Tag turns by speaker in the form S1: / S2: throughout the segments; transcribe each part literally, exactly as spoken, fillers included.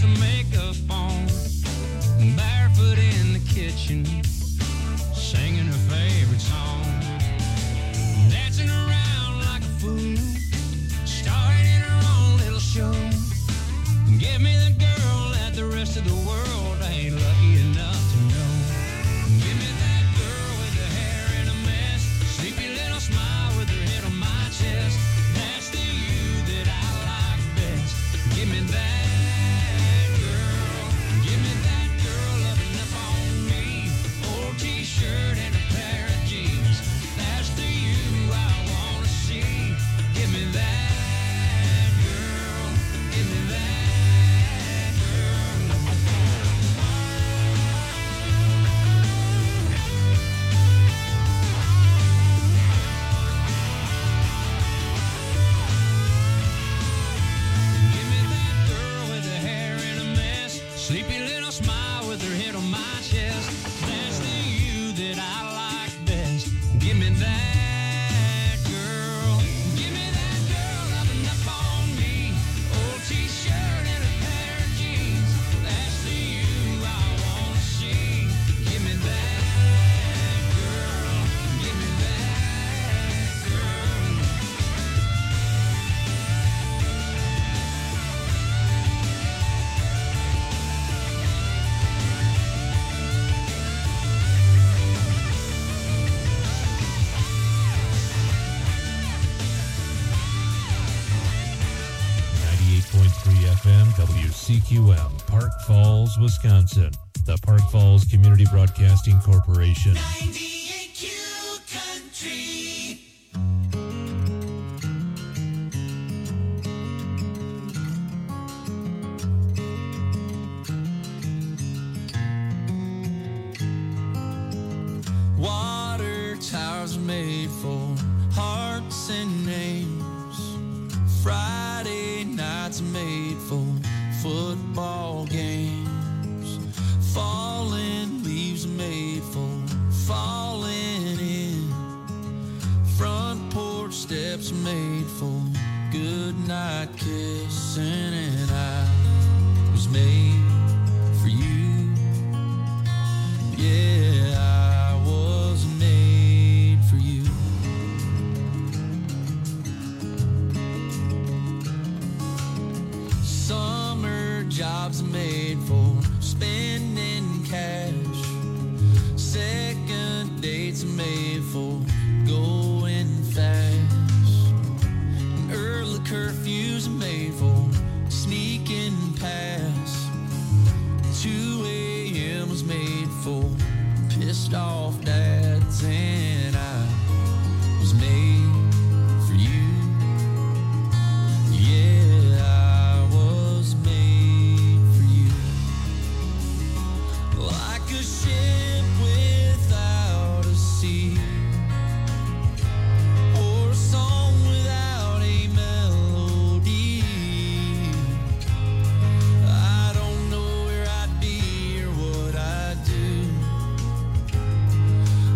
S1: some makeup on, barefoot in the kitchen, singing her favorite song, dancing around like a fool, starring in her own little show. Give me the girl that the rest of the world ain't lucky enough to know. Give me that girl with the hair in a mess, sleepy little smile with her head on my chest. That's the you that I like best. Give me that girl. Give me that girl loving up on me. Old t-shirt and a pair of jeans. That's the you I wanna see. Give me that girl. Give me that girl. Give me that girl with her hair in a mess, sleepy little smile with her head on my chest. That's the you that I like best. Give me that girl. Give me that girl loving up on me. Old t-shirt and a pair of jeans. That's the you I wanna see. Give me that girl. Give me that girl.
S2: ninety-eight point three F M W C Q M, Park Falls, Wisconsin. The Park Falls Community Broadcasting Corporation.
S3: ninety-eight Q Country.
S1: Water towers made for hearts and names. Friday nights made for football games. Falling leaves made for falling in. Front porch steps made for good night kissing. And I was made for you. Yeah, I was made for you. Summer jobs made for spending cash. Second dates made for going fast. And early curfews made for sneaking past. two a.m. was made for pissed off dads. And I was made for you. Yeah, I was made for you. Like a ship without a sea, or a song without a melody. I don't know where I'd be or what I'd do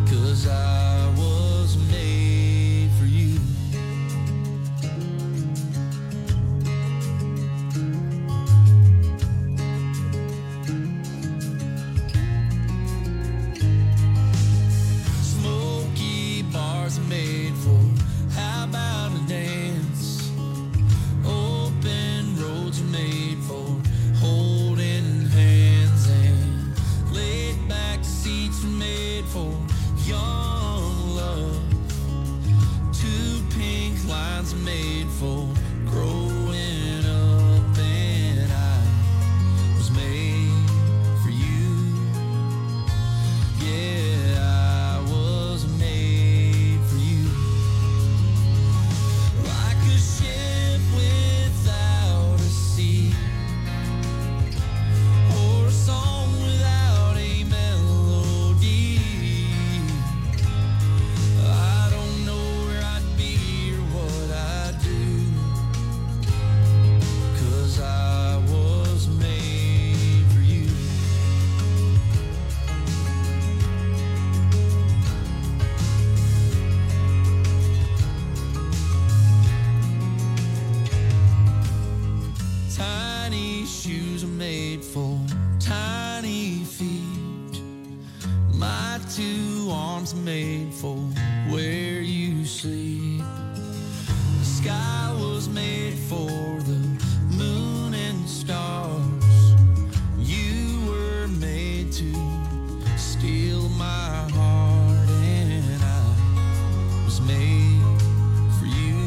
S4: shoes are made for tiny feet. My two arms are made for where you sleep. The sky was made for the moon and stars. You were made to steal my heart, and I was made for you.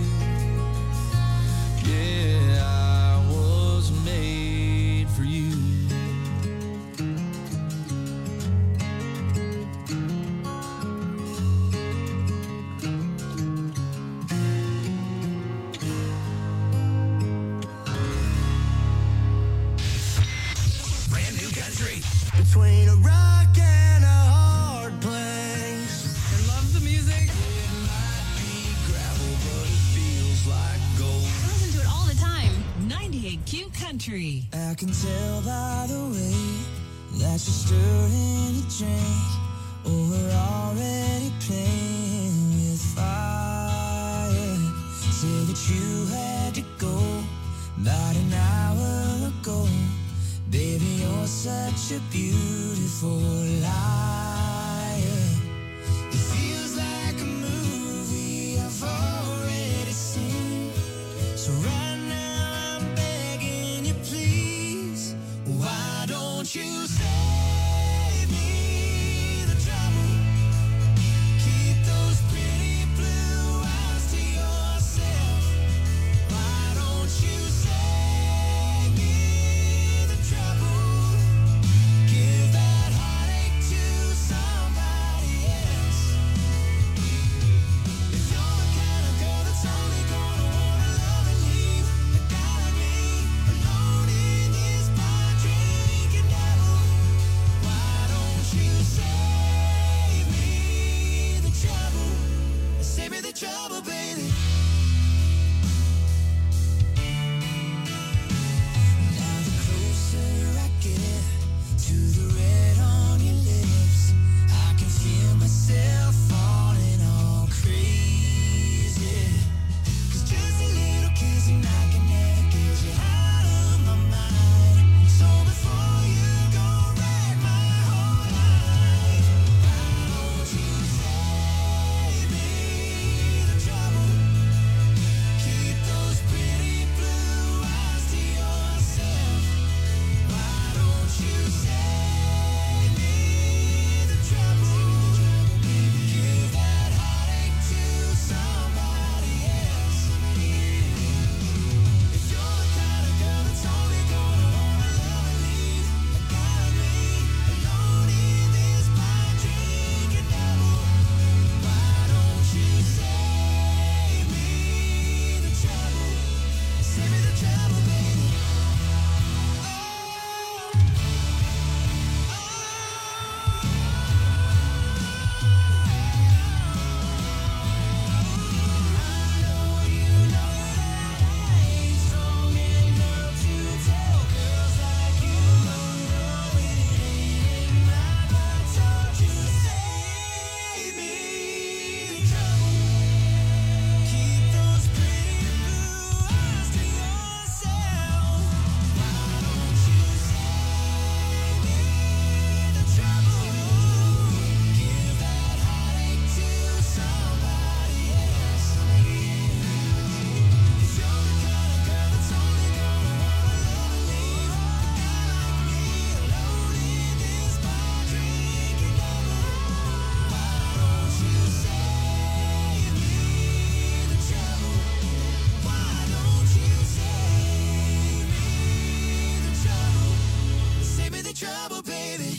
S4: Yeah, I was made for you.
S3: Brand new country. Between a rock and a hard place.
S5: I love the music.
S3: It might be gravel, but it feels like gold.
S5: I listen to it all the time. ninety-eight Q Country.
S4: I can tell by the way that you're stirring a drink, or we're already playing with fire. Say that you had to go about an hour ago. Baby, you're such a beautiful liar. It feels like a movie I've already seen. So right now I'm begging you, please. Why don't you save me the trouble? Keep those pretty blue eyes to yourself. Why don't you save me the trouble? Give that heartache to somebody else. If you're the kind of girl that's only gonna wanna love and leave a guy like me alone in this bar drinking devil, why don't you save me the trouble? Save me the trouble, baby. Now the closer I get to the red on your lips, I can feel myself falling all crazy. 'Cause just a little kiss and I can never get you out of my mind. So before you go wreck my whole life, why don't you save me the trouble? Keep those pretty blue eyes to yourself. Why don't you save me the trouble? Give that heartache to somebody else. If you're the kind of girl that's only gonna wanna love and leave a guy like me alone in this bar drinking devil, why don't you save me the trouble? Save me the trouble, baby. Save me the trouble, baby.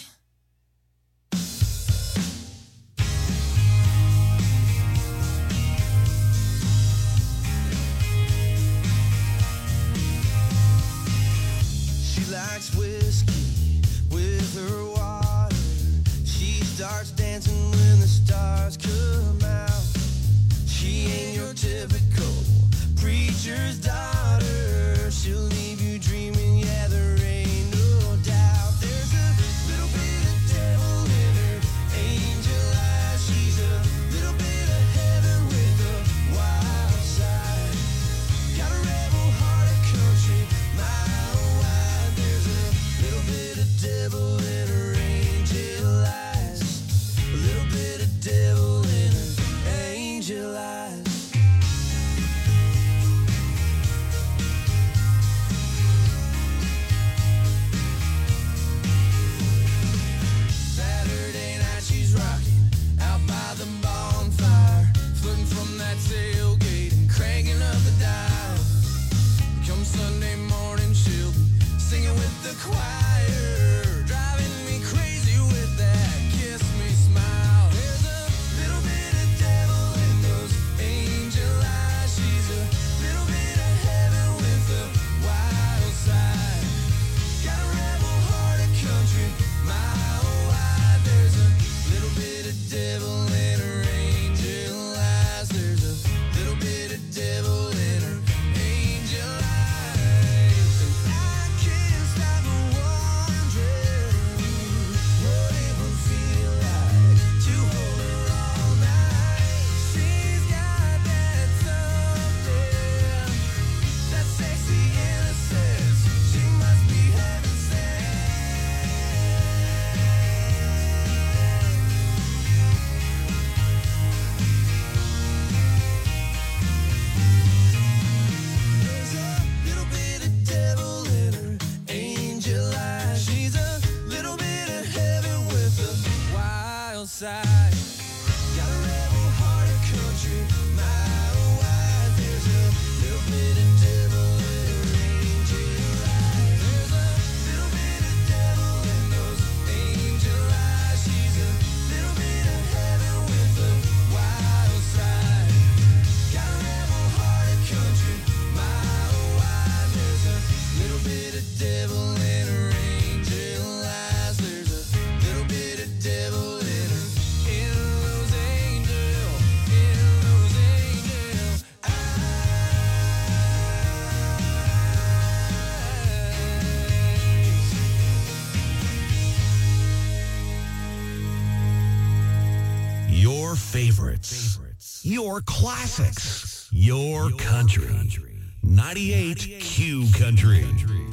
S4: She likes whiskey with her water. She starts dancing when the stars come out. She ain't your typical preacher's daughter. She'll leave you dreaming, yeah, there ain't no doubt. There's a little bit of devil in her angel eyes. She's a little bit of heaven with a wild side. Got a rebel heart of country, mile wide. There's
S3: side. Got a rebel heart of country, my wife. There's a little bit of devil in her angel eyes. There's a little bit of devil in those angel eyes. She's a little bit of heaven with a wild side. Got a rebel heart of country, my wife. There's a little bit of devil in her angel eyes. There's a little bit of devil in her, in those angel, in those angel eyes.
S6: Your favorites, your classics, your country. ninety-eight Q Country.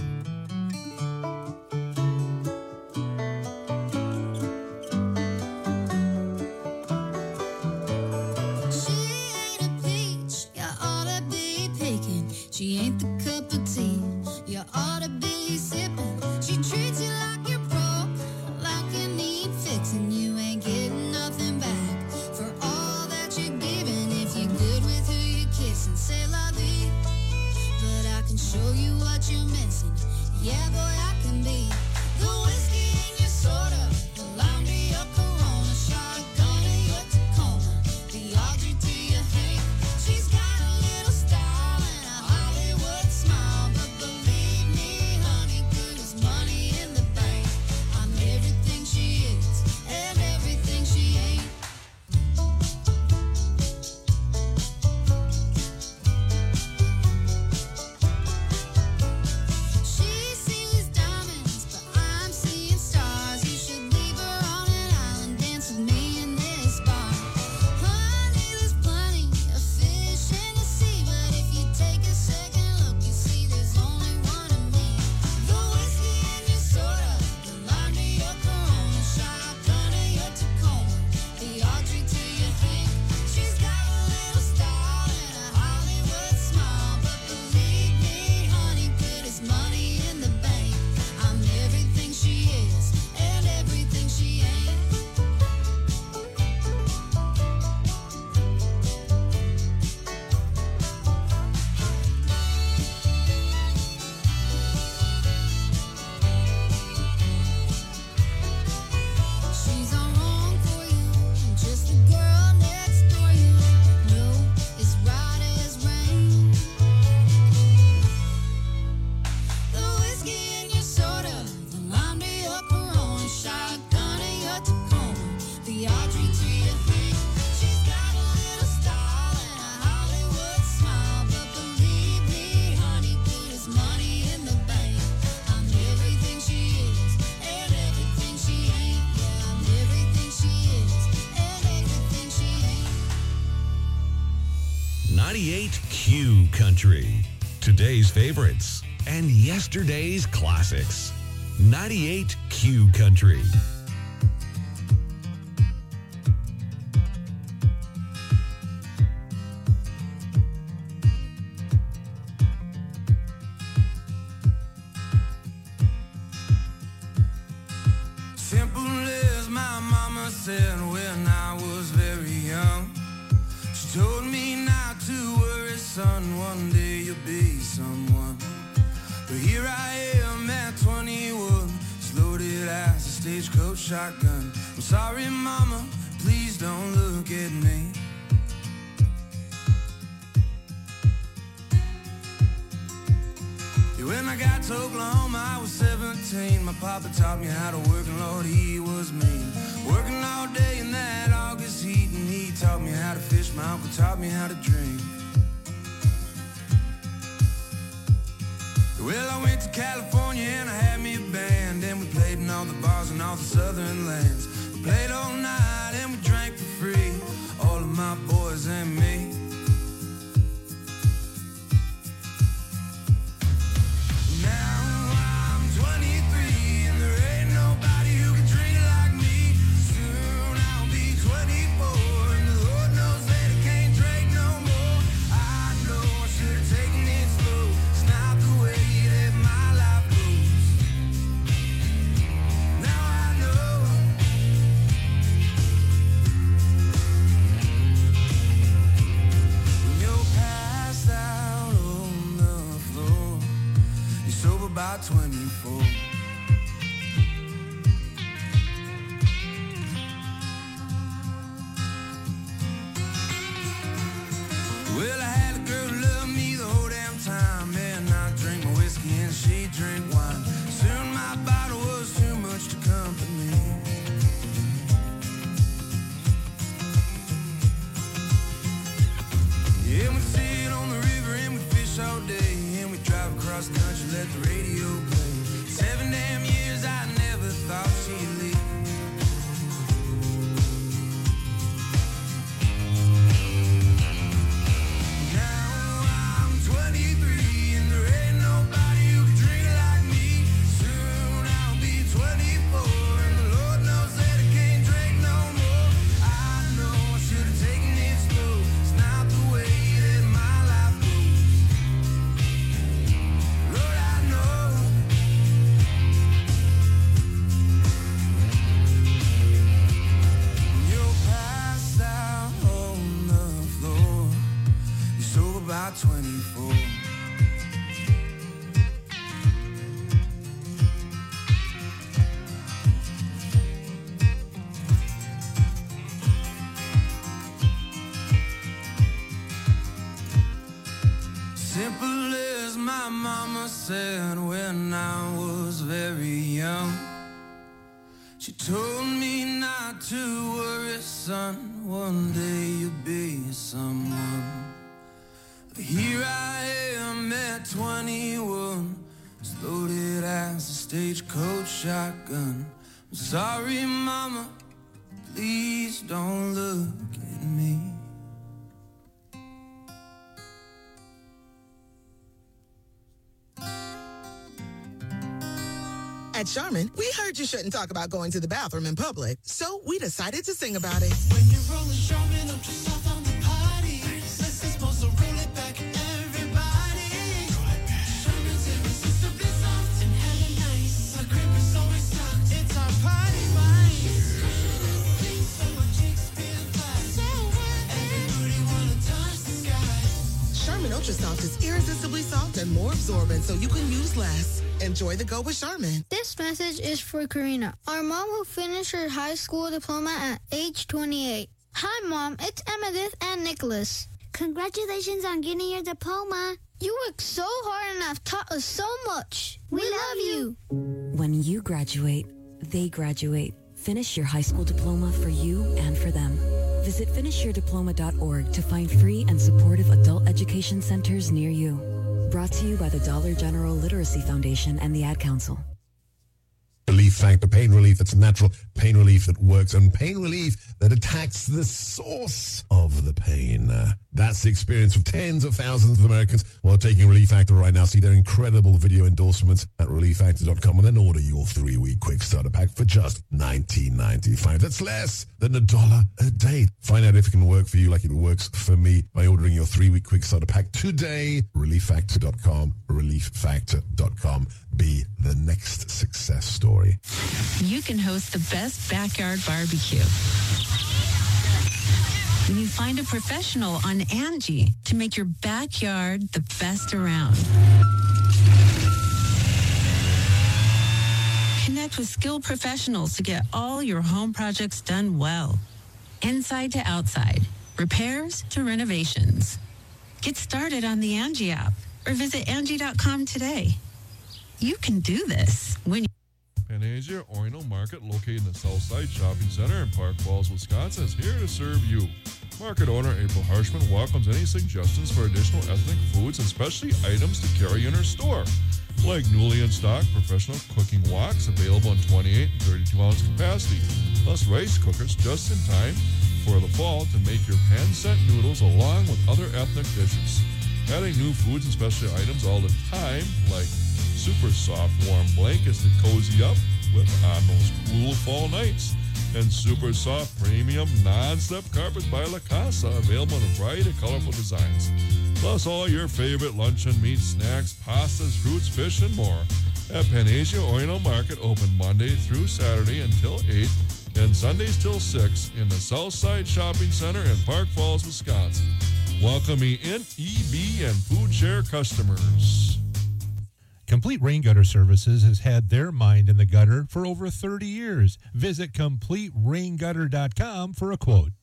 S4: She ain't a peach, you oughta be picking. She ain't the cup of tea, you oughta be sipping. She treats you like you're broke, like you need fixing. You ain't getting nothing back for all that you're giving. If you're good with who you're kissing, say la vie. But I can show you what you're missing. Yeah, boy, I can be the whiskey in your soda, the lime to your Corona, shotgun in your Tacoma, the Audrey to your Hank. She's got a little style and a Hollywood smile, but believe me, honey, good as money in the bank. I'm everything she is and everything she ain't. She sees diamonds, but I'm seeing stars. You should leave her on an island, dance with me in this bar. Honey, there's plenty of fish in the sea, but if you take a second look, you see there's only one of me. The whiskey in your soda, the lime to your Corona, shotgun to your Tacoma, the Audrey to your Hank. She's got a little style and a Hollywood smile, but believe me, honey, good as money in the bank. I'm everything she is and everything she ain't. She's all wrong for you, just the girl next door you know is right as rain. The whiskey in your soda, the lime to your Corona, shotgun to your Tacoma, the Audrey to your Hank. She's got a little style and a Hollywood smile, but believe me, honey, good as money in the bank. I'm everything she is and everything she ain't. Yeah, I'm everything she is and everything she ain't.
S6: ninety-eight Q Country. Today's favorites and yesterday's classics. ninety-eight Q Country.
S3: Simple as my mama said when I was very young. She told me not to worry, son, one day you'll be someone. But here I am at twenty-one, as loaded as a stagecoach shotgun. I'm sorry, mama, please don't look at me. Yeah, when I got to Oklahoma, I was seventeen. My papa taught me how to work, and Lord, he was mean. Working all day in that August heat, and he taught me how to fish. My uncle taught me how to drink. Well, I went to California and I had me a band, and we played in all the bars in all the southern lands. We played all night and we drank for free, all of my boys and me. Now I'm twenty-three and there ain't nobody who can drink like me. Soon I'll be twenty-four and the Lord knows that I can't drink no more. I know I should have taken it slow. It's not the way that my life goes. Now I know said when I was very young. She told me not to worry, son, one day you'll be someone. But here I am at twenty-one, as loaded as a stagecoach shotgun. I'm sorry, mama, please don't look at me.
S7: At Charmin, we heard you shouldn't talk about going to the bathroom in public, so we decided to sing about it.
S4: When you're rolling Charmin up to south on the party, this is supposed to roll it back, everybody. Charmin's irresistibly soft and hella nice. The grip is always soft. It's our party wine. So much experience, so what? Everybody wanna touch the sky.
S7: Charmin Ultra Soft is irresistibly soft and more absorbent, so you can use less. Enjoy the go with Charmin.
S8: This message is for Karina, our mom who finished her high school diploma at age twenty-eight. Hi, Mom. It's Emmettith and Nicholas.
S9: Congratulations on getting your diploma.
S8: You worked so hard and have taught us so much. We, we love you.
S10: When you graduate, they graduate. Finish your high school diploma for you and for them. Visit finish your diploma dot org to find free and supportive adult education centers near you. Brought to you by the Dollar General Literacy Foundation and the Ad Council.
S11: Relief Factor, pain relief that's natural, pain relief that works, and pain relief that attacks the source of the pain. Uh, that's the experience of tens of thousands of Americans who are taking Relief Factor right now. See their incredible video endorsements at relief factor dot com and then order your three-week quick starter pack for just nineteen ninety-five. That's less than a dollar a day. Find out if it can work for you like it works for me by ordering your three-week quick starter pack today. relief factor dot com, relief factor dot com. Be the next success story.
S5: You can host the best backyard barbecue when you find a professional on Angie to make your backyard the best around. Connect with skilled professionals to get all your home projects done well. Inside to outside, repairs to renovations. Get started on the Angie app or visit Angie dot com today. You can do this when you...
S12: Panacea Oino Market, located in the Southside Shopping Center in Park Falls, Wisconsin, is here to serve you. Market owner April Harshman welcomes any suggestions for additional ethnic foods and specialty items to carry in her store, like newly in stock professional cooking woks available in twenty-eight and thirty-two ounce capacity, plus rice cookers just in time for the fall to make your pan-set noodles along with other ethnic dishes. Adding new foods and specialty items all the time, like super soft warm blankets to cozy up with on those cool fall nights, and super soft premium non-slip carpets by La Casa available in a variety of colorful designs. Plus all your favorite luncheon meats, snacks, pastas, fruits, fish, and more at Panacea Oino Market, open Monday through Saturday until eight and Sundays till six in the Southside Shopping Center in Park Falls, Wisconsin. Welcoming in E B and Food Share customers.
S2: Complete Rain Gutter Services has had their mind in the gutter for over thirty years. Visit complete rain gutter dot com for a quote.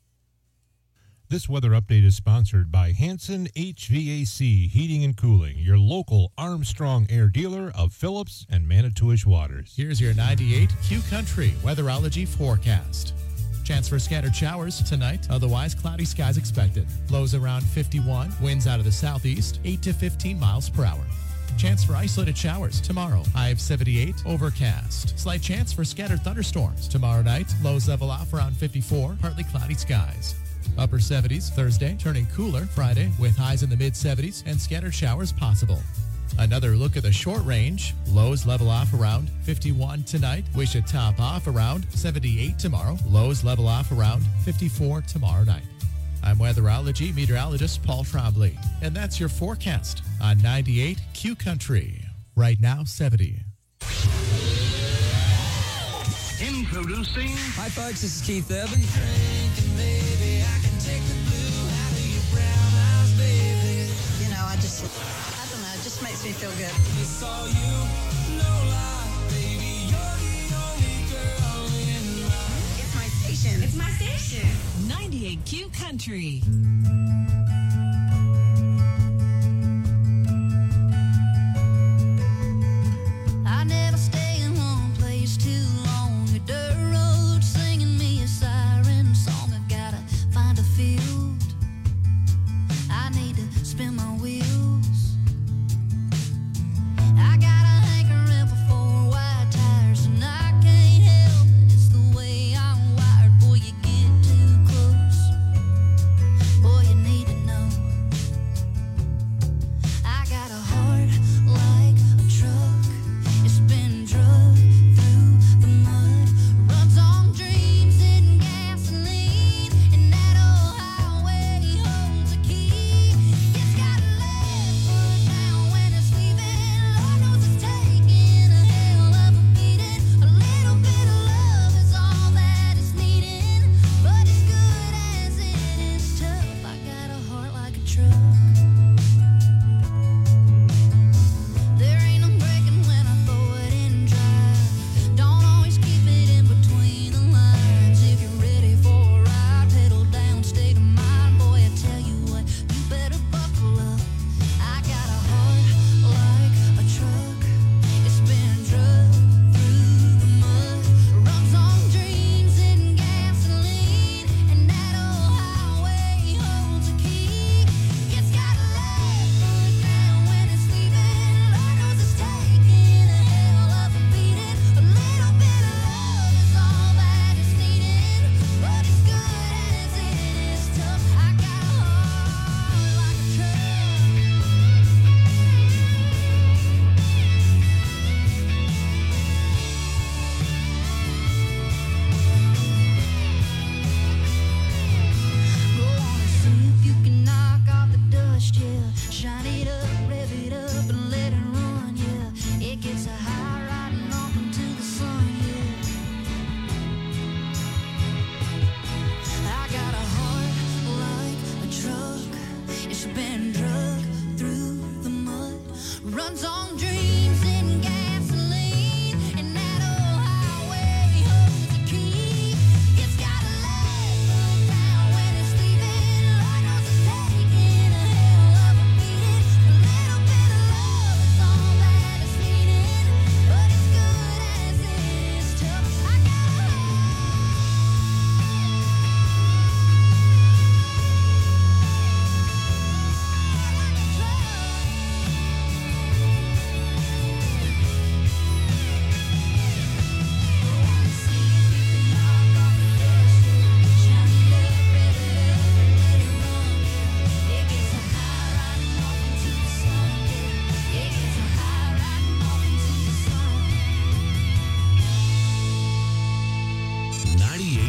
S2: This weather update is sponsored by Hanson H V A C Heating and Cooling, your local Armstrong Air dealer of Phillips and Manitowish Waters.
S13: Here's your ninety-eight Q Country weatherology forecast. Chance for scattered showers tonight, otherwise cloudy skies expected. Lows around fifty-one, winds out of the southeast, eight to fifteen miles per hour. Chance for isolated showers tomorrow. High of seventy-eight, overcast. Slight chance for scattered thunderstorms tomorrow night. Lows level off around fifty-four, partly cloudy skies. Upper seventies Thursday, turning cooler Friday with highs in the mid seventies and scattered showers possible. Another look at the short range. Lows level off around fifty-one tonight. We should top off around seventy-eight tomorrow. Lows level off around fifty-four tomorrow night. I'm weatherology meteorologist Paul Trombley, and that's your forecast on ninety-eight Q Country. Right now, seventy.
S3: Introducing.
S14: Hi, folks. This is Keith Evans.
S3: Drinking, baby, I can take the blue out of your brown eyes, baby.
S15: You know, I just, I don't know, it just makes me feel good.
S3: It's all you, no lie, baby. You're the only girl in my...
S15: It's my station.
S5: It's my station. ninety-eight Q Country.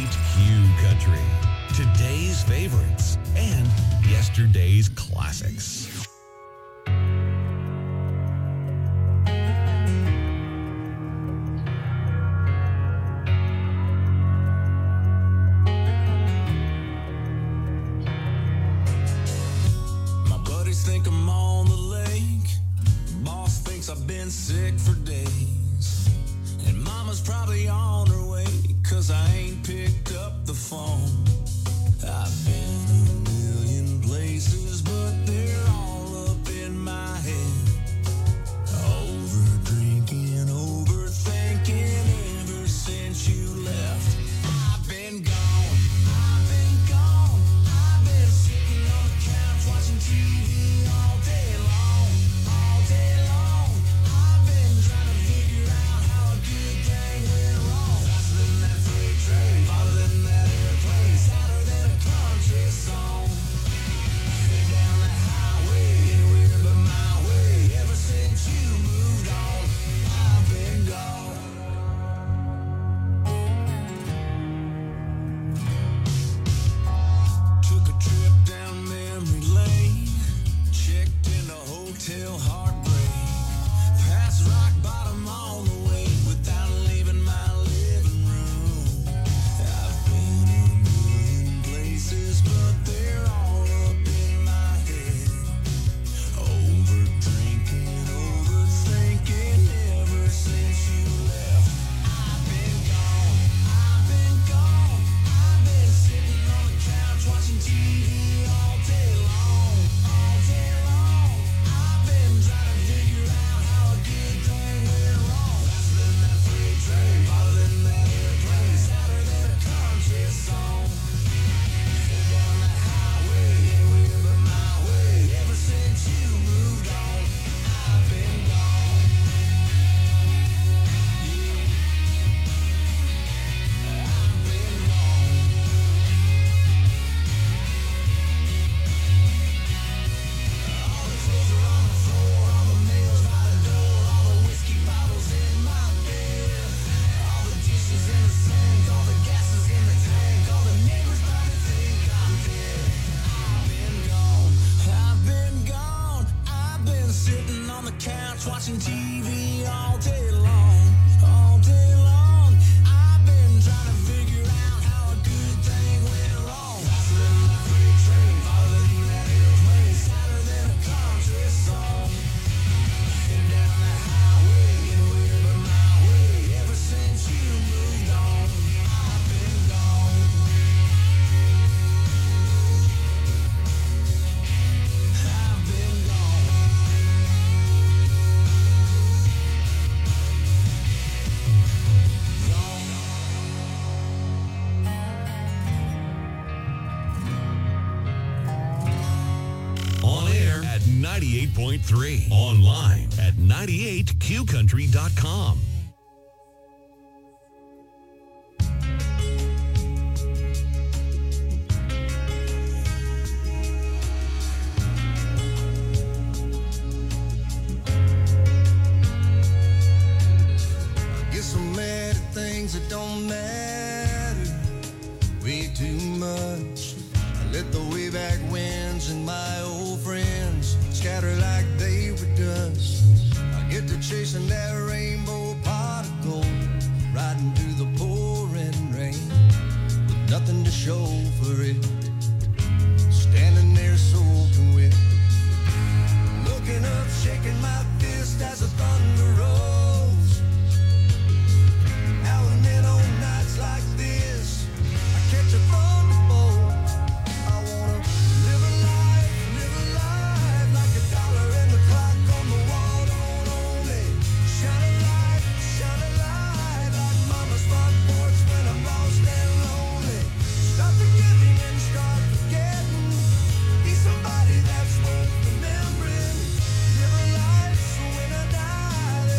S6: ninety-eight Q Country. Today's favorites and yesterday's classics.
S3: My buddies think I'm on the lake. Boss thinks I've been sick for days. And mama's probably on her way, cause I ain't picked up the phone. I've been a million places, but they're all up in my head. Over drinking, overthinking, ever since you left. I've been gone, I've been gone. I've been sitting on the couch watching T V all day long, all day long. I've been trying to figure out how a good thing went wrong. Faster than that freight train, farther than that airplane, sadder than a country song. Head down the highway, anywhere but my way. Ever since you moved on, I've been gone. Took a trip down memory lane, checked into hotel heartbreak, past rock bottom on the way without leaving my living room. I've been a million places, but they're all up in my head. Over drinking, overthinking, ever since you left. I've been gone, I've been gone. I've been sitting on the couch watching T V all day long, all day long. I've been trying to figure out how a good thing went wrong. Faster than that freight train, farther than that airplane, sadder than a country song. Head down the highway, anywhere but my way. Ever since you moved on, I've been gone. All the clothes are on the floor, all the mail's by the door, all the whiskey bottles in my bed, all the dishes in the sink, all the gas is in the tank, all the neighbors probably think I'm dead. I've been gone, I've been gone. I've been sitting on the couch watching T V all day long, all day long. I've been trying to figure out how a good thing went wrong. Faster than that freight train, farther than that airplane, sadder than a country song. Head down the highway, anywhere but my way. Ever since you moved on, I've been gone. I've been gone.
S6: On air at ninety-eight point three. Online at ninety-eight Q country dot com.
S3: Get so mad at things that don't matter way too much. I let the way back winds and my old friends scatter like they were dust. I get to chasing that rainbow pot of gold, riding through the pouring rain with nothing to show for it, standing there soaking wet, looking up, shaking my fist as the thunder rolls. Now and then on nights like this, I catch a thunderbolt. I wanna live a life, live a life like a dollar and the clock on the wall don't own it. Shine a light, shine a light like mama's front porch when I'm lost and lonely. Stop forgiving and start forgetting. Be somebody that's worth remembering. Live a life so when I die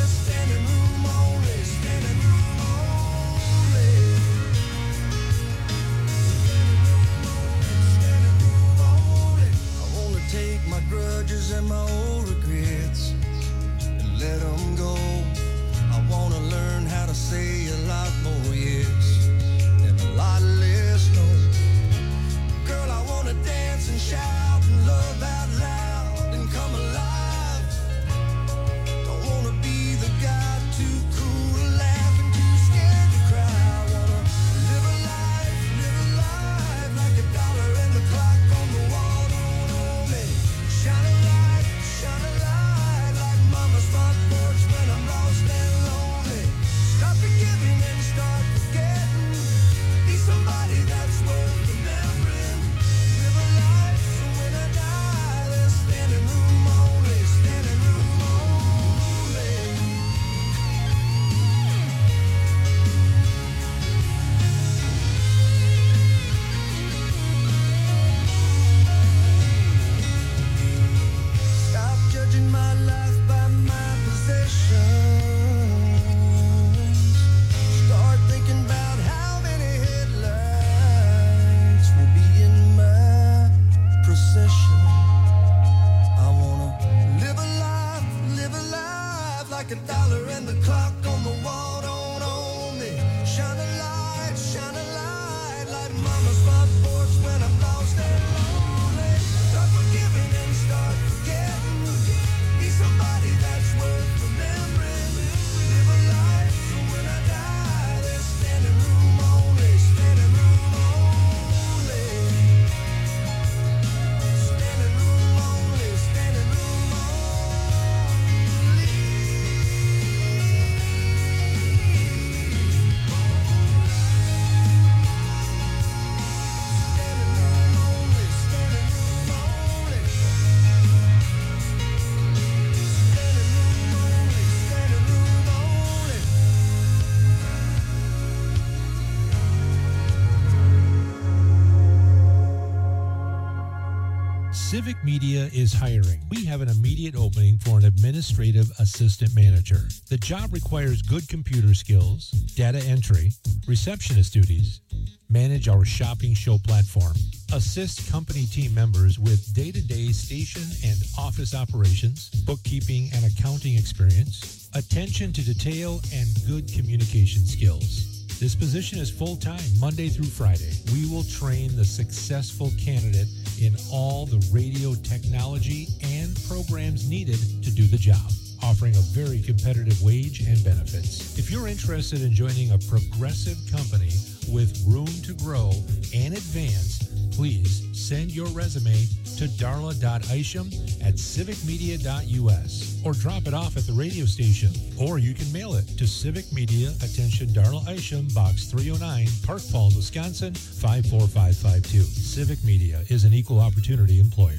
S2: Civic Media is hiring. We have an immediate opening for an administrative assistant manager. The job requires good computer skills, data entry, receptionist duties, manage our shopping show platform, assist company team members with day-to-day station and office operations, bookkeeping and accounting experience, attention to detail, and good communication skills. This position is full-time, Monday through Friday. We will train the successful candidate in all the radio technology and programs needed to do the job, offering a very competitive wage and benefits. If you're interested in joining a progressive company with room to grow and advance, please send your resume to darla dot isham at civic media dot u s or drop it off at the radio station. Or you can mail it to Civic Media, attention Darla Isham, Box three oh nine, Park Falls, Wisconsin, five four five five two. Civic Media is an equal opportunity employer.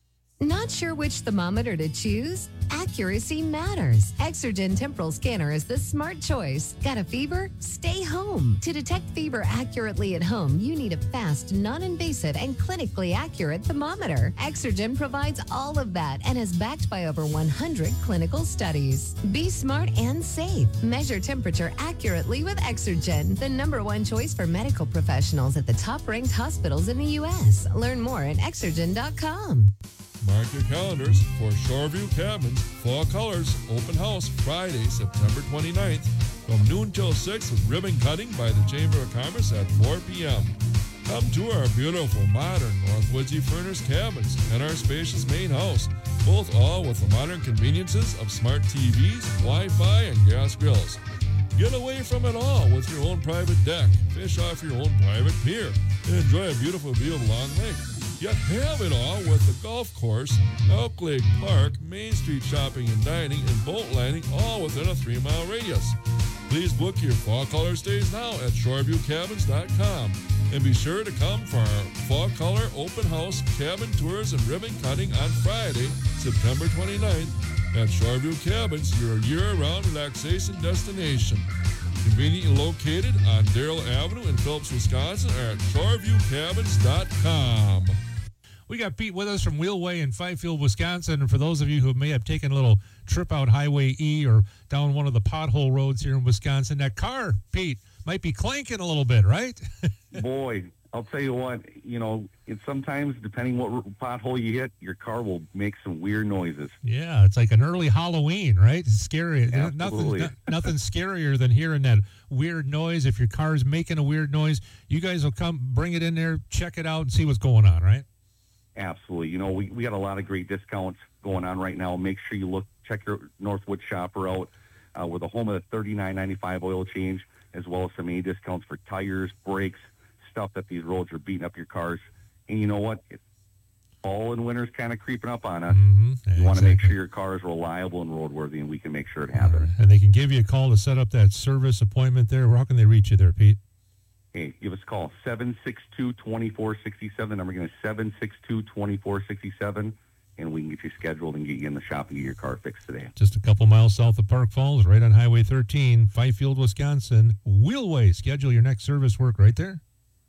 S16: Not sure which thermometer to choose? Accuracy matters. Exergen Temporal Scanner is the smart choice. Got a fever? Stay home. To detect fever accurately at home, you need a fast, non-invasive, and clinically accurate thermometer. Exergen provides all of that and is backed by over one hundred clinical studies. Be smart and safe. Measure temperature accurately with Exergen, the number one choice for medical professionals at the top-ranked hospitals in the U S. Learn more at exergen dot com.
S12: Mark your calendars for Shoreview Cabins Fall Colors Open House Friday, September twenty-ninth from noon till six with ribbon cutting by the Chamber of Commerce at four p.m. Come to our beautiful, modern North Woodsy furnished cabins and our spacious main house, both all with the modern conveniences of smart T Vs, Wi-Fi, and gas grills. Get away from it all with your own private deck, fish off your own private pier, and enjoy a beautiful view of Long Lake. Yet have it all with the golf course, Elk Lake Park, Main Street shopping and dining, and boat landing, all within a three-mile radius. Please book your fall color stays now at shoreview cabins dot com. And be sure to come for our Fall Color Open House Cabin Tours and Ribbon Cutting on Friday, September twenty-ninth at Shoreview Cabins, your year-round relaxation destination. Conveniently located on Darrell Avenue in Phillips, Wisconsin, or at shoreview cabins dot com.
S2: We got Pete with us from Wheelway in Fifield, Wisconsin. And for those of you who may have taken a little trip out Highway E or down one of the pothole roads here in Wisconsin, that car, Pete, might be clanking a little bit, right?
S17: Boy, I'll tell you what, you know, it's sometimes, depending what pothole you hit, your car will make some weird noises.
S2: Yeah, it's like an early Halloween, right? It's scary.
S17: Absolutely.
S2: Nothing, no, nothing scarier than hearing that weird noise. If your car's making a weird noise, you guys will come, bring it in there, check it out, and see what's going on, right?
S17: Absolutely. You know, we, we got a lot of great discounts going on right now. Make sure you look, check your Northwood shopper out. Uh, we're the home of the thirty-nine ninety-five oil change, as well as some A discounts for tires, brakes, stuff that these roads are beating up your cars. And you know what? It's fall and winter's kind of creeping up on us.
S2: Mm-hmm.
S17: You
S2: Exactly.
S17: want to make sure your car is reliable and roadworthy, and we can make sure it happens.
S2: And they can give you a call to set up that service appointment there. How can they reach you there, Pete?
S17: Hey, give us a call, seven six two, two four six seven. The number again is seven six two, two four six seven, and we can get you scheduled and get you in the shop and get your car fixed today.
S2: Just a couple miles south of Park Falls, right on Highway thirteen, Fifield, Wisconsin. Wheelway. Schedule your next service work right there.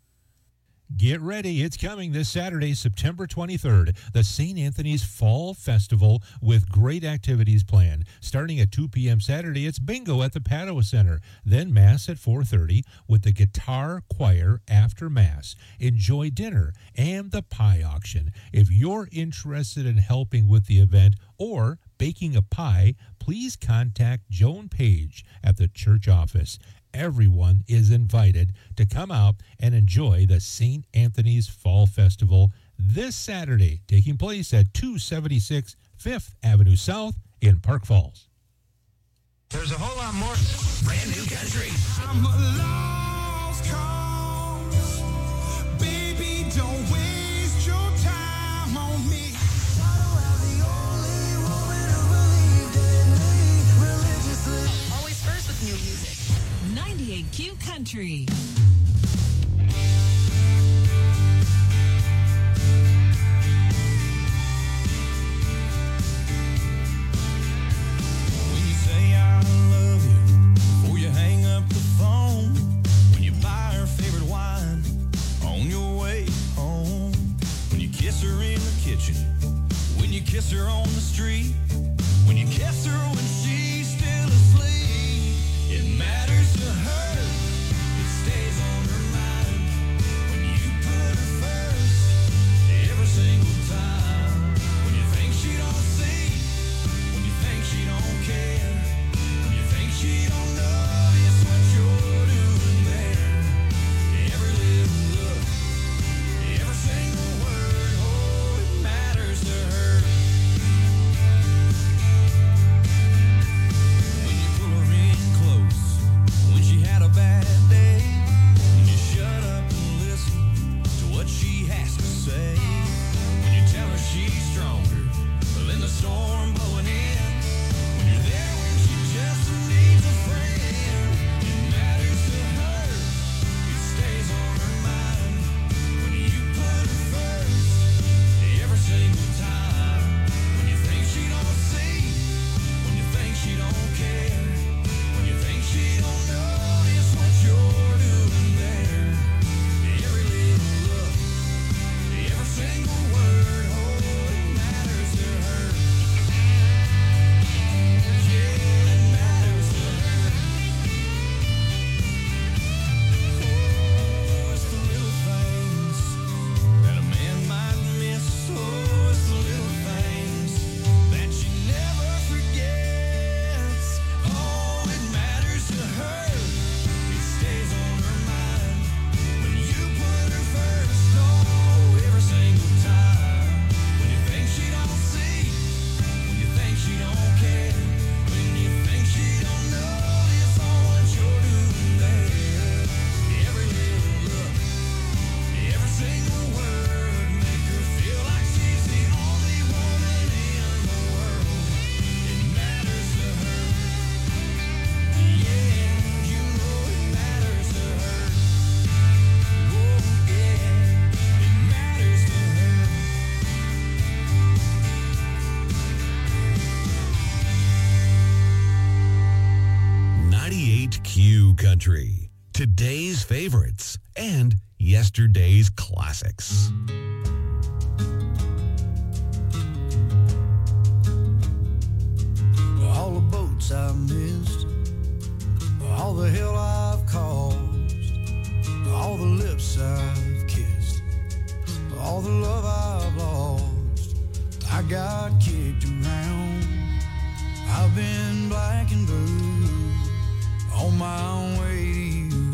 S2: Get ready. It's coming this Saturday, September twenty-third, the Saint Anthony's Fall Festival with great activities planned. Starting at two p.m. Saturday, it's bingo at the Padua Center. Then Mass at four thirty with the guitar choir after Mass. Enjoy dinner and the pie auction. If you're interested in helping with the event or baking a pie, please contact Joan Page at the church office. Everyone is invited to come out and enjoy the Saint Anthony's Fall Festival this Saturday, taking place at two seventy-six Fifth Avenue South in Park Falls.
S3: There's a whole lot more brand new country. I'm a lost cause. Baby, don't waste your time on me.
S15: Always first with new music.
S18: ninety-eight Q Country.
S3: When you say I love you, before you hang up the phone, when you buy her favorite wine on your way home, when you kiss her in the kitchen
S6: Country. Today's favorites and yesterday's classics.
S3: All the boats I've missed, all the hell I've caused, all the lips I've kissed, all the love I've lost. I got kicked around, I've been black and blue, on my own way to you.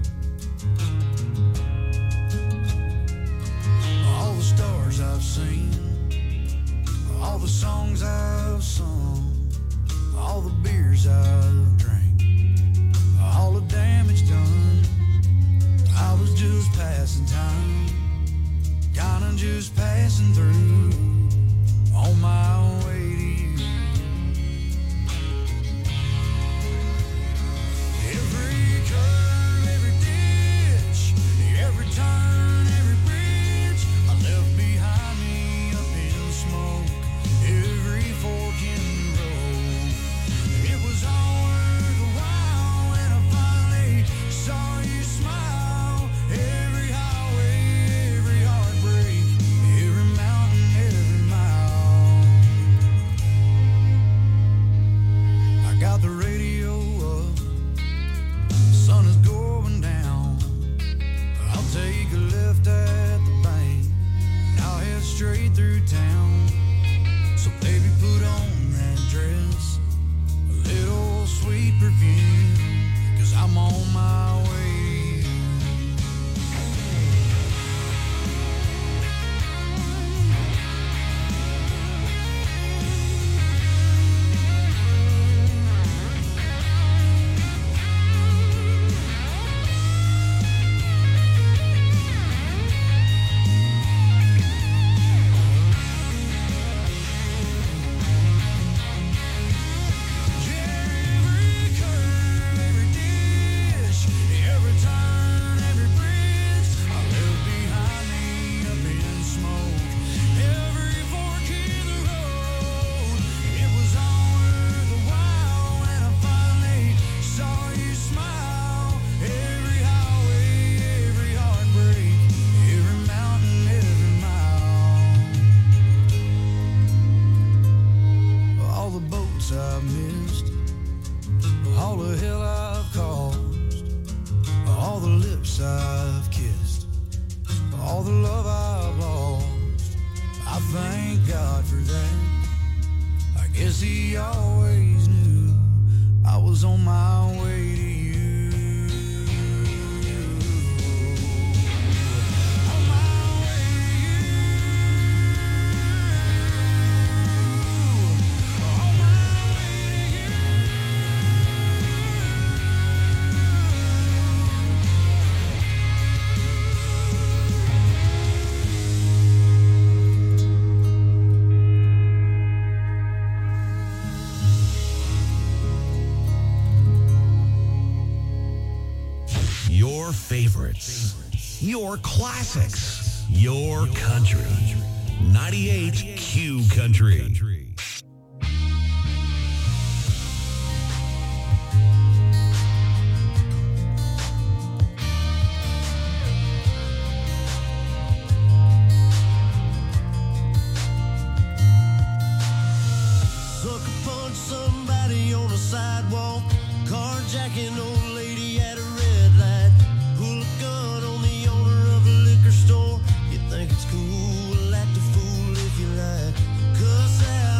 S3: All the stars I've seen, all the songs I've sung, all the beers I've drank, all the damage done. I was just passing time, kinda just passing through, on my own way to you. Every curve, every ditch, every turn, every bridge I left behind me up in smoke. Every fork in the road, it was all worth a while when I finally saw you smile. Every highway, every heartbreak, every mountain, every mile. I got the radio up, sun is going down. I'll take a left at the bank, and I'll head straight through town. So baby, put on that dress, a little sweet perfume, 'cause I'm on my way to you. Every curve, every ditch, every turn, every bridge I left behind me up in smoke. Every fork in the road, it was all worth a while when I finally saw you smile. Every highway, every heartbreak, every mountain, every mile. All the boats I've missed, all the hell I've caused, all the lips I've kissed, all the love I've lost. I thank God for that. I guess He always knew I was on my way to you. On my way to you. On my way to you.
S6: Your favorites, your classics, your country. ninety-eight Q Country.
S3: Sucker punch somebody on a sidewalk, carjacking old lady at a red light, pull a gun on the owner of a liquor store. You think it's cool, act a fool if you like, cuss out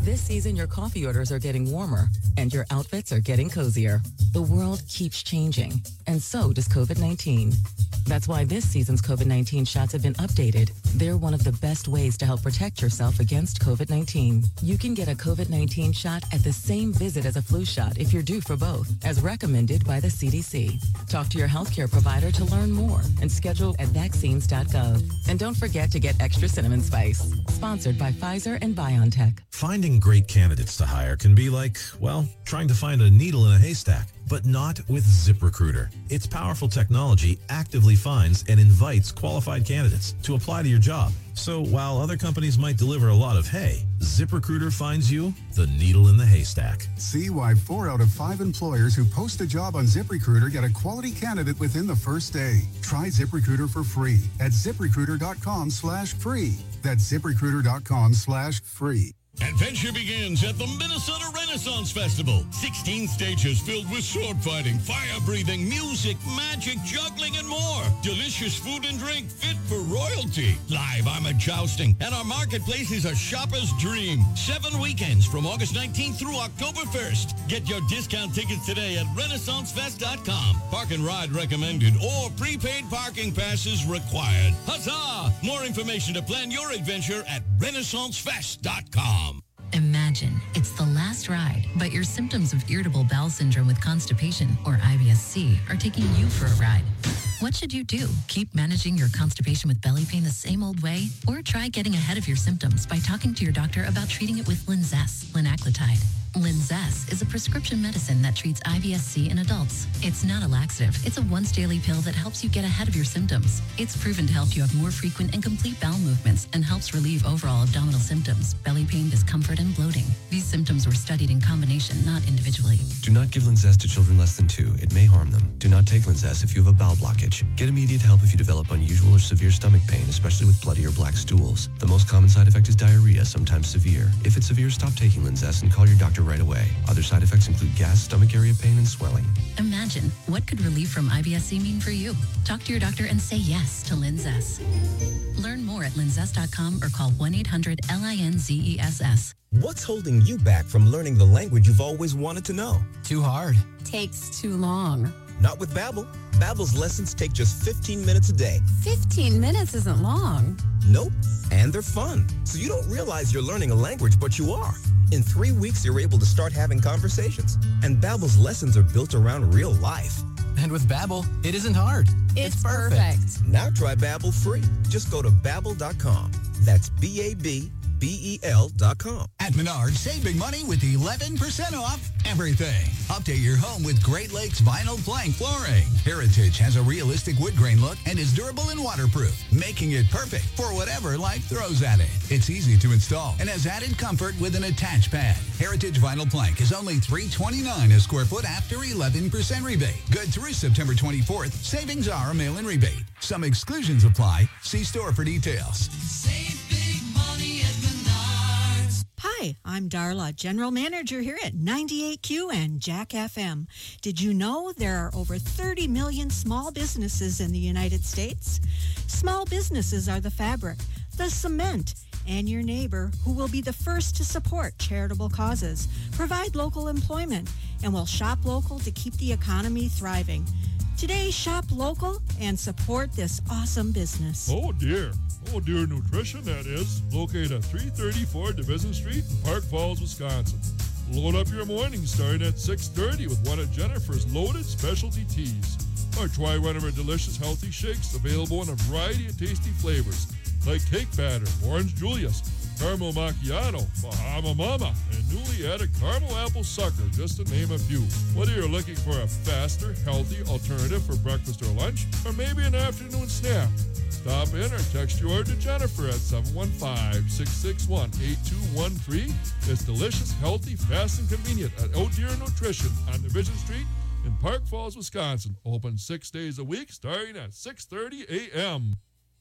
S19: This season, your coffee orders are getting warmer, and your outfits are getting cozier. The world keeps changing, and so does COVID nineteen. That's why this season's COVID nineteen shots have been updated. They're one of the best ways to help protect yourself against COVID nineteen. You can get a COVID nineteen shot at the same visit as a flu shot if you're due for both, as recommended by the C D C. Talk to your healthcare provider to learn more and schedule at vaccines dot gov. And don't forget to get extra cinnamon spice. Sponsored by Pfizer and BioNTech.
S20: Finding great candidates to hire can be like, well, trying to find a needle in a haystack, but not with ZipRecruiter. Its powerful technology actively finds and invites qualified candidates to apply to your job. So while other companies might deliver a lot of hay, ZipRecruiter finds you the needle in the haystack.
S21: See why four out of five employers who post a job on ZipRecruiter get a quality candidate within the first day. Try ZipRecruiter for free at ZipRecruiter.com slash free. That's ZipRecruiter.com slash free.
S22: Adventure begins at the Minnesota Renaissance Festival. sixteen stages filled with sword fighting, fire breathing, music, magic, juggling, and more. Delicious food and drink fit for royalty. Live armored jousting, and our marketplace is a shopper's dream. Seven weekends from August nineteenth through October first. Get your discount tickets today at Renaissance Fest dot com. Park and ride recommended or prepaid parking passes required. Huzzah! More information to plan your adventure at Renaissance Fest dot com.
S23: Imagine it's the last ride, but your symptoms of irritable bowel syndrome with constipation, or I B S C, are taking you for a ride. What should you do? Keep managing your constipation with belly pain the same old way? Or try getting ahead of your symptoms by talking to your doctor about treating it with Linzess, linaclotide. Linzess is a prescription medicine that treats I B S C in adults. It's not a laxative. It's a once-daily pill that helps you get ahead of your symptoms. It's proven to help you have more frequent and complete bowel movements and helps relieve overall abdominal symptoms, belly pain, discomfort, and bloating. These symptoms were studied in combination, not individually.
S24: Do not give Linzess to children less than two. It may harm them. Do not take Linzess if you have a bowel blockage. Get immediate help if you develop unusual or severe stomach pain, especially with bloody or black stools. The most common side effect is diarrhea, sometimes severe. If it's severe, stop taking Linzess and call your doctor right away. Other side effects include gas, stomach area pain, and swelling.
S23: Imagine, what could relief from I B S C mean for you? Talk to your doctor and say yes to Linzess. Learn more at linzess dot com or call one eight hundred L I N Z E S S.
S25: What's holding you back from learning the language you've always wanted to know?
S26: Too hard.
S23: Takes too long.
S25: Not with Babbel. Babbel's lessons take just fifteen minutes a day.
S23: fifteen minutes isn't long.
S25: Nope. And they're fun. So you don't realize you're learning a language, but you are. In three weeks, you're able to start having conversations. And Babbel's lessons are built around real life.
S26: And with Babbel, it isn't hard.
S23: It's, it's perfect. perfect.
S25: Now try Babbel free. Just go to Babbel dot com. That's B A B B E L dot com.
S27: At Menards, save big money with eleven percent off everything. Update your home with Great Lakes vinyl plank flooring. Heritage has a realistic wood grain look and is durable and waterproof, making it perfect for whatever life throws at it. It's easy to install and has added comfort with an attached pad. Heritage vinyl plank is only three hundred twenty-nine dollars a square foot after eleven percent rebate. Good through September twenty-fourth. Savings are a mail-in rebate. Some exclusions apply. See store for details.
S3: Save big money at Menards.
S28: Hi, I'm Darla, General Manager here at ninety-eight Q and Jack F M. Did you know there are over thirty million small businesses in the United States? Small businesses are the fabric, the cement, and your neighbor who will be the first to support charitable causes, provide local employment, and will shop local to keep the economy thriving. Today, shop local and support this awesome business.
S12: Oh, dear. Oh, Dear Nutrition, that is. Located at three thirty-four Division Street in Park Falls, Wisconsin. Load up your morning starting at six thirty with one of Jennifer's loaded specialty teas. Or try one of her delicious healthy shakes available in a variety of tasty flavors like cake batter, orange Julius, caramel macchiato, Bahama Mama, and newly added caramel apple sucker, just to name a few. Whether you're looking for a faster, healthy alternative for breakfast or lunch, or maybe an afternoon snack, stop in or text your order to Jennifer at seven one five, six six one, eight two one three. It's delicious, healthy, fast, and convenient at Oh Dear Nutrition on Division Street in Park Falls, Wisconsin. Open six days a week starting at six thirty a.m.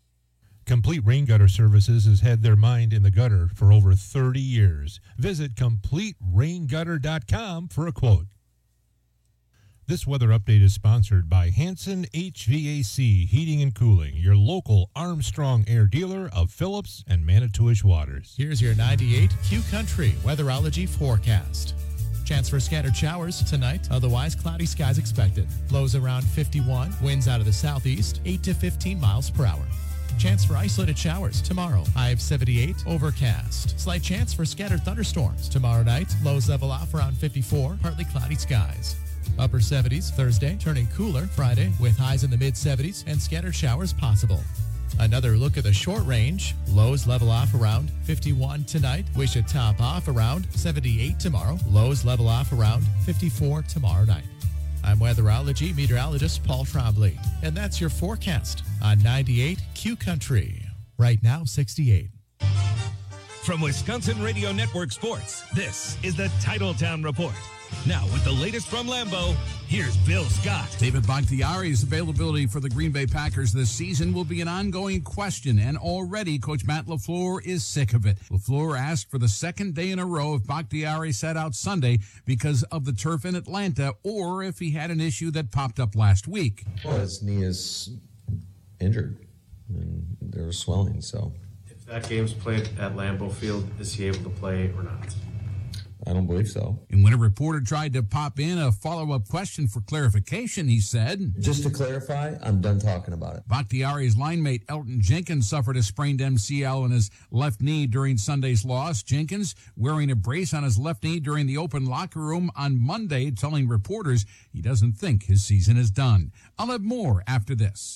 S2: Complete Rain Gutter Services has had their mind in the gutter for over thirty years. Visit complete rain gutter dot com for a quote. This weather update is sponsored by Hanson H V A C Heating and Cooling, your local Armstrong Air dealer of Phillips and Manitowish Waters.
S1: Here's your ninety-eight Q Country Weatherology forecast. Chance for scattered showers tonight, otherwise cloudy skies expected. Lows around fifty-one, winds out of the southeast, eight to fifteen miles per hour. Chance for isolated showers tomorrow, high of seventy-eight, overcast. Slight chance for scattered thunderstorms tomorrow night, lows level off around fifty-four, partly cloudy skies. Upper seventies Thursday, turning cooler Friday with highs in the mid seventies and scattered showers possible. Another look at the short range. Lows level off around fifty-one tonight. We should top off around seventy-eight tomorrow. Lows level off around fifty-four tomorrow night. I'm weatherology meteorologist Paul Trombley, and that's your forecast on ninety-eight Q Country. Right now, sixty-eight.
S4: From Wisconsin Radio Network Sports, this is the Titletown Report. Now, with the latest from Lambeau, here's Bill Scott.
S7: David Bakhtiari's availability for the Green Bay Packers this season will be an ongoing question, and already Coach Matt LaFleur is sick of it. LaFleur asked for the second day in a row if Bakhtiari sat out Sunday because of the turf in Atlanta, or if he had an issue that popped up last week.
S8: Well, his knee is injured, and there was swelling, so.
S9: If that game's played at Lambeau Field, is he able to play or not?
S8: I don't believe so.
S7: And when a reporter tried to pop in a follow-up question for clarification, he said,
S8: just to clarify, I'm done talking about it.
S7: Bakhtiari's line mate Elton Jenkins suffered a sprained M C L in his left knee during Sunday's loss. Jenkins, wearing a brace on his left knee during the open locker room on Monday, telling reporters he doesn't think his season is done. I'll have more after this.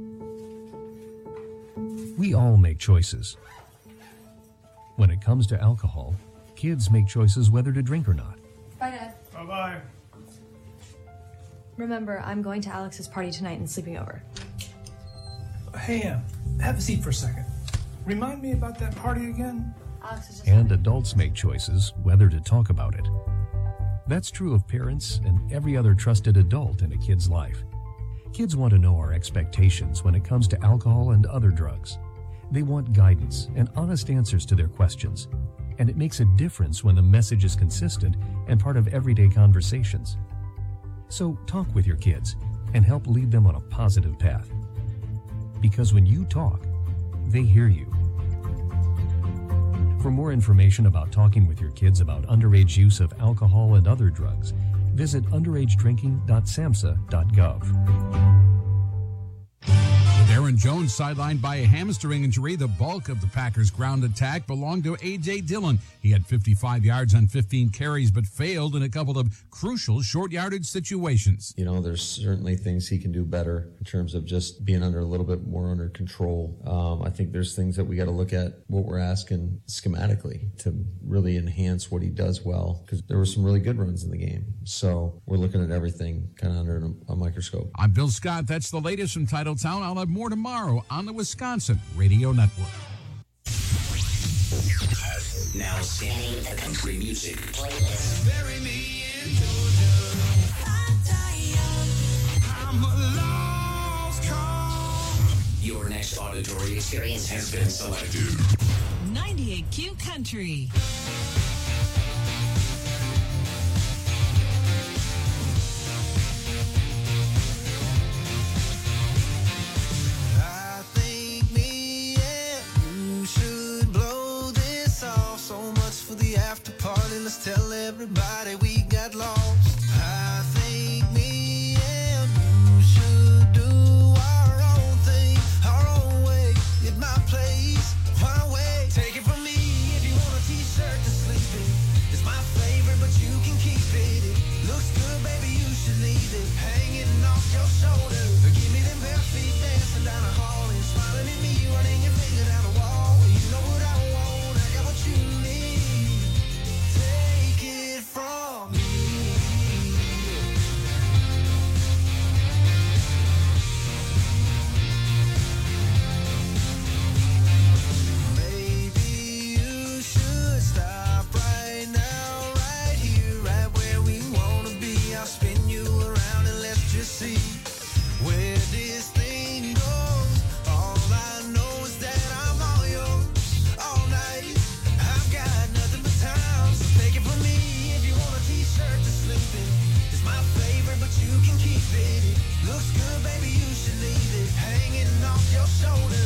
S10: We all make choices. When it comes to alcohol, kids make choices whether to drink or not.
S11: Bye, Dad.
S9: Bye-bye.
S11: Remember, I'm going to Alex's party tonight and sleeping over.
S13: Hey, Em, have a seat for a second. Remind me about that party again?
S11: Alex is just
S10: And adults make choices whether to talk about it. That's true of parents and every other trusted adult in a kid's life. Kids want to know our expectations when it comes to alcohol and other drugs. They want guidance and honest answers to their questions. And it makes a difference when the message is consistent and part of everyday conversations. So talk with your kids and help lead them on a positive path. Because when you talk, they hear you. For more information about talking with your kids about underage use of alcohol and other drugs, visit underage drinking dot samhsa dot gov.
S7: Aaron Jones sidelined by a hamstring injury. The bulk of the Packers' ground attack belonged to A J. Dillon. He had fifty-five yards on fifteen carries, but failed in a couple of crucial short yardage situations.
S8: You know, there's certainly things he can do better in terms of just being under a little bit more under control. Um, I think there's things that we got to look at what we're asking schematically to really enhance what he does well, because there were some really good runs in the game. So we're looking at everything kind of under a, a microscope.
S7: I'm Bill Scott. That's the latest from Titletown. I'll have more tomorrow on the Wisconsin Radio Network.
S29: Now scanning the country music
S3: playlist. Bury me in Georgia. I die young. I'm a lost cause.
S29: Your next auditory experience has been selected.
S18: ninety-eight Q Country.
S3: Let's tell everybody we got lost. I think me and you should do our own thing, our own way, at my place, my way. Take it from me if you want a t-shirt to sleep in. It's my favorite, but you can keep it. It looks good, baby, you should leave it hanging off your shoulder. Give me them bare feet dancing down the hall and smiling at me, running your finger down the wall. You know what I want, I got what you need. From me. Maybe you should stop right now, right here, right where we wanna be. I'll spin you around and let's just see where this thing goes. All I know is that I'm on your shoulders.